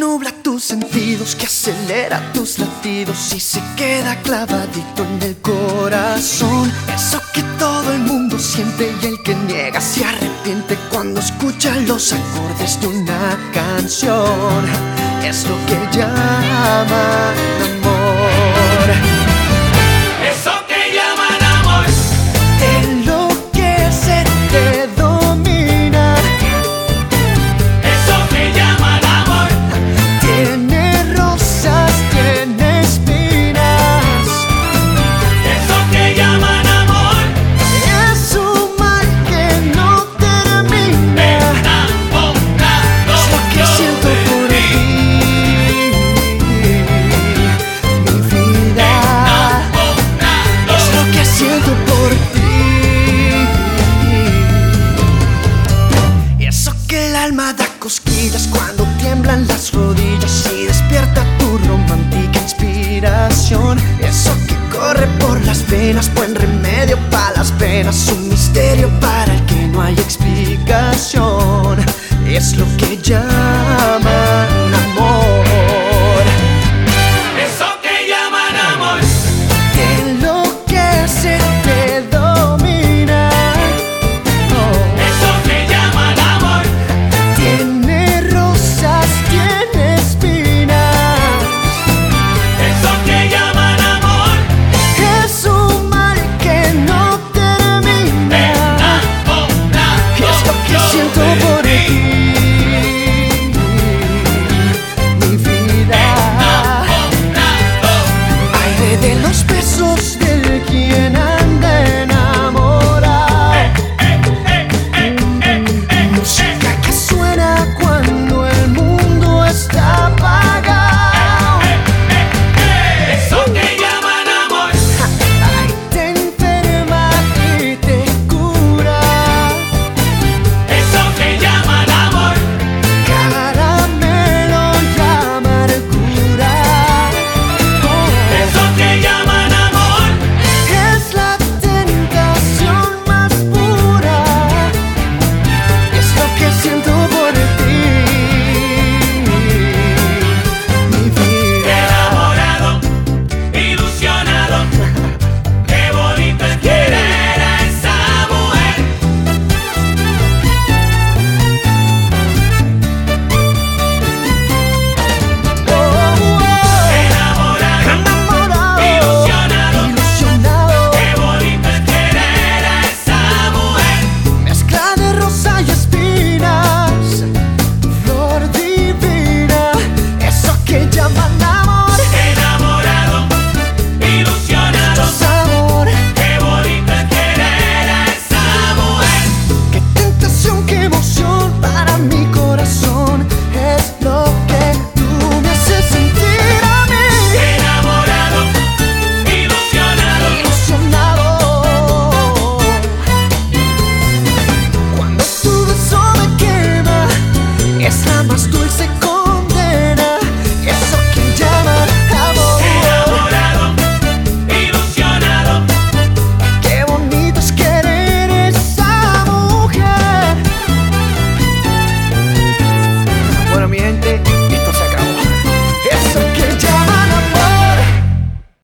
nubla tus sentidos, que acelera tus latidos y se queda clavadito en el corazón. Eso que todo el mundo siente y el que niega se arrepiente cuando escucha los acordes de una canción. Es lo que llaman amor. Eso que llaman amor. Te enloquece, te domina. Eso que llaman amor. Tiene rosas, tiene espinas. Eso que llaman amor. Es un mal que no termina. Enamorado Es lo que siento por de ti, mi vida. Enamorado. Es lo que siento por ti. Y eso que el alma da cosquillas cuando tiemblan las rodillas y despierta tu romántica inspiración. Eso que corre por las venas, buen remedio para las penas, un misterio para el que no hay explicación. Es lo que llaman